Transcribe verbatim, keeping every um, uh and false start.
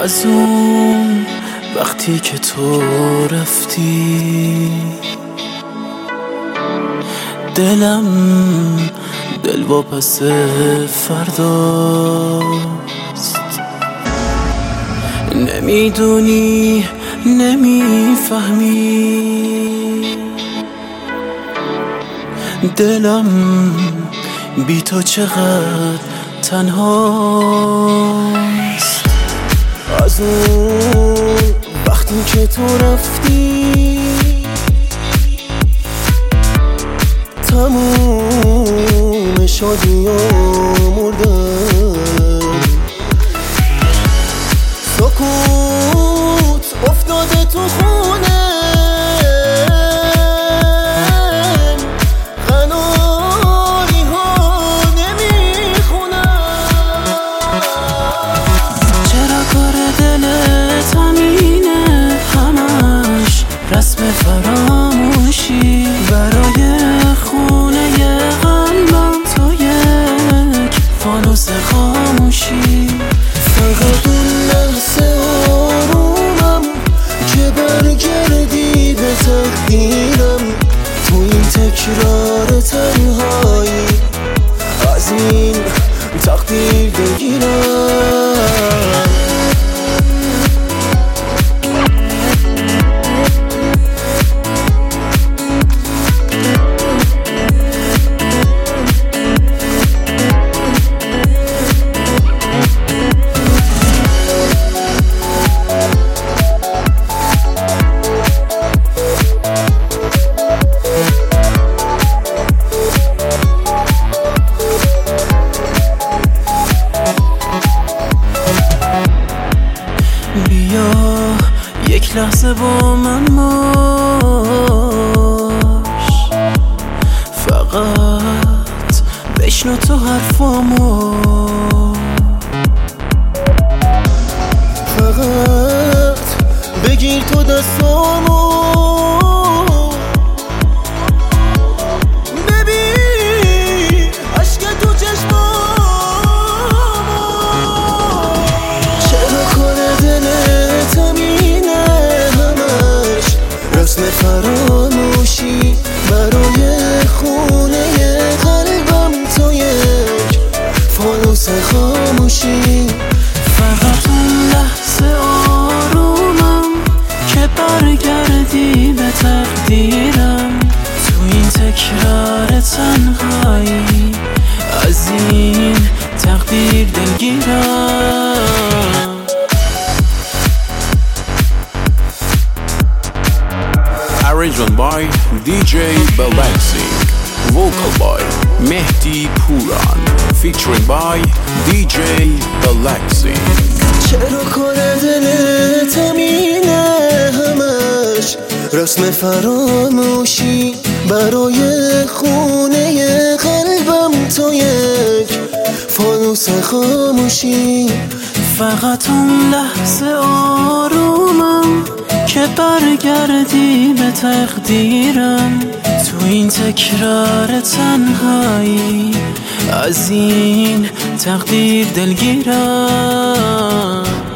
از اون وقتی که تو رفتی دلم دل واپس فرداست. نمیدونی نمیفهمی دلم بی تو چقدر تنهاست. از اون وقتی که تو رفتی تموم شادی و مردم، سکوت افتاده تو خونه، قناری ها نمیخونم. چرا کار دلت همینه، همش رسم فراموشی برای خونه قلبم، تو یک فانوس خاموشی. فقط اون لحظه آرومم که برگردی به تقدیرم، تو این تکرار تنهایی از این تقدیر دلگیرم. بیا یک لحظه با من باش، فقط بشنو تو حرفامو، فقط بگیر تو دستامو، ببین عشق تو چشمامو. چرا کار دلت همینه، همش رسم فراموشی برای خونه قلبم، تو یک فانوس خاموشی. فقط اون لحظه آرومم که برگردی به تقدیرم، تو این تکرار تنهایی از این تقدیر دلگیرم. Arrangement by دی جی Balaxing, vocal by Mehdi Puran, featuring by دی جی Balaxing. چرا کار دلت همینه، همش رسم فراموشی برای خونه قلبم، تو یک فانوس خاموشی. فقط اون لحظه آرومم که برگردی به تقدیرم، تو این تکرار تنهایی از این تقدیر دلگیرم.